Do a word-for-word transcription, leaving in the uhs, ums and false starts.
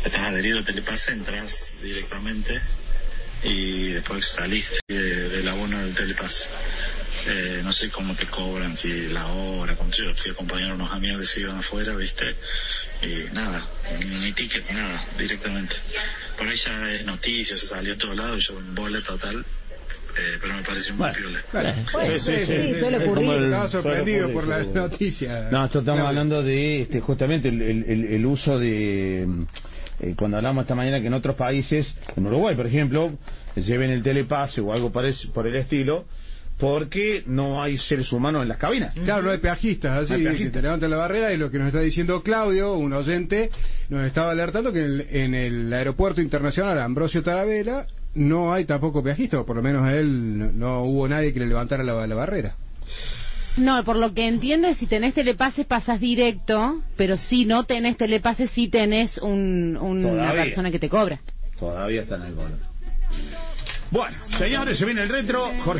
estás adherido al Telepase, entras directamente y después salís de, del abono del Telepase. Eh, no sé cómo te cobran, si la hora, como yo fui a acompañar a unos amigos que se iban afuera, viste, y nada, ni ticket, nada, directamente. Por ahí ya es noticia, se salió a todos lados, yo en bola total, eh, pero me parece muy piola. Bueno, sí, sí, sí, sí, suele ocurrir. Estaba sorprendido por la noticia. No, esto estamos hablando de este, justamente el, el, el uso de... Eh, cuando hablamos esta mañana que en otros países, en Uruguay por ejemplo, lleven el telepase o algo parece, por el estilo, porque no hay seres humanos en las cabinas. Claro, no hay peajistas, así, no hay peajistas. Que te levantan la barrera, y lo que nos está diciendo Claudio, un oyente, nos estaba alertando que en el, en el aeropuerto internacional Ambrosio Tarabella no hay tampoco peajistas, o por lo menos a él no, no hubo nadie que le levantara la, la barrera. No, por lo que entiendo es si tenés telepase pasas directo, pero si no tenés telepase sí tenés un, un, una persona que te cobra. Todavía está en el bono. Bueno, señores, se viene el retro. Jorge